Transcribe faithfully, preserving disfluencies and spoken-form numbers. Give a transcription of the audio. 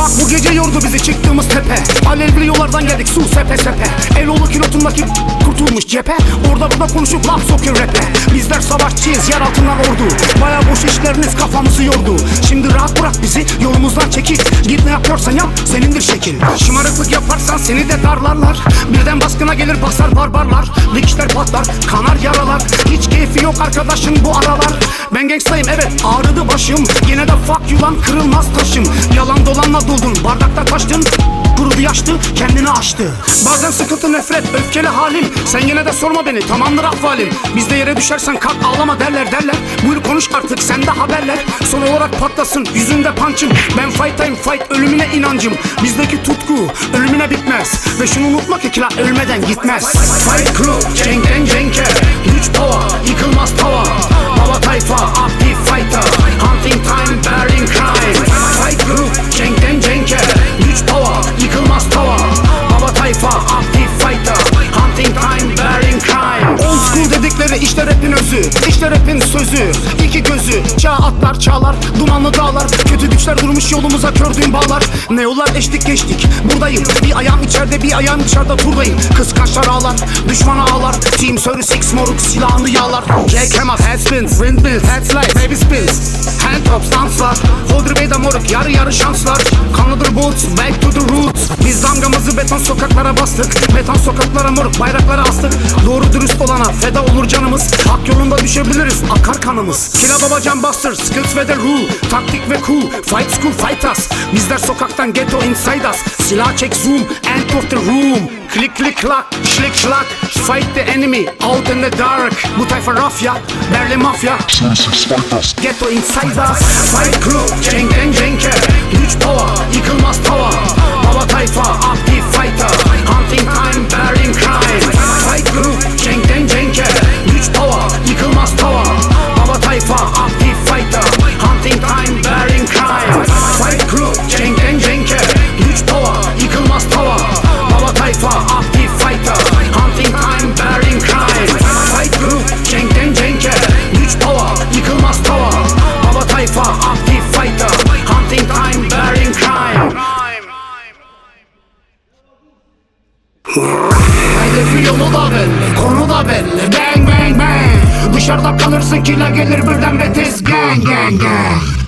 Bak bu gece yordu bizi çıktığımız tepe. Alevli yollardan geldik su sepe sepe. Eloğlu kilotundaki kurtulmuş cephe. Orada burada konuşup laf sokuyor rap'e. Bizler savaşçıyız yer altından ordu. Baya boş işleriniz kafamızı yordu. Şimdi rahat bırak bizi yolumuzdan çekil. Git ne yapıyorsan yap senindir şekil. Şımarıklık yaparsan seni de darlarlar. Birden baskına gelir basar barbarlar. Dikişler patlar kanar yaralar. Hiç keyfi yok arkadaşın bu aralar. Ben gangstayım evet ağrıdı başım. Yine de fuck yılan kırılmaz taşım. Yalan dolanla doldun bardakta taştın. Kurudu yaştı kendini aştı. Bazen sıkıntı nefret öfkeli halim. Sen yine de sorma beni tamamdır ahvalim. Bizde yere düşersen kalk ağlama derler derler. Buyur konuş artık sende haberler. Son olarak patlasın yüzünde punch'ım. Ben fight'tayım fight ölümüne inancım. Bizdeki tutku ölümüne bitmez. Ve şunu unutma ki kila ölmeden gitmez. Fight crew cenkten cenke. Güç power yıkılmaz tava. Baba tayfa aktif fighter. Hunting time bearing crime. Fight crew cenkten cenke. Güç power yıkılmaz tava. Baba tayfa aktif fighter. Hunting time bearing crime. Old school dedikleri işte rapin özü. İşte rapin sözü. İki gözü çağ atlar çağlar. Dumanlı dağlar. Kötü güçler durmuş yolumuza kördüğüm bağlar. Ne yollar eşlik geçtik buradayım. Bir ayağım içeride bir ayağım dışarıda turdayım. Kıskançlar ağlar düşmana ağlar. Team thirty-six moruk silahını yağlar. Jack Hammer headspins windmills headslides baby spins. Hand tops danslar. Holder Bey'de moruk yarı yarı şanslar. Kanlıdır boots back to the roots. Biz damgamızı beton sokaklara bastık. Beton sokaklara moruk bayraklara astık. Doğru dürüst olana feda olur canımız. Hak yolunda düşebiliriz akar kanımız. Killa Baba Can Buster skills ve the rule. Taktik ve cool fight school fight us. Bizler sokaktan ghetto inside us. Silah çek zoom end of the room. Click click clack şlik şlak. Fight the enemy out in the dark. Bu tayfa rafya Berli mafya. Ghetto inside us. Fight crew cenkten cenke. Güç power yıkılmaz tava. Baba tayfa aktif fighter. Hunting time bearing crime. Fight crew cenkten cenke. Güç power yıkılmaz tava. Baba tayfa aktif fighter. Hunting time bearing crime. Fight crew cenkten cenke. Güç power yıkılmaz tava. Baba tayfa aktif fighter. Hunting time bearing crime. Fight crew cenkten cenke. Güç power yıkılmaz tava. Baba tayfa aktif fighter. Hunting time bearing crime. Hedefi yolu da belli, konu da belli. Bang bang bang. Dışarıda kalırsın kila gelir birden ve tez gang gang gang.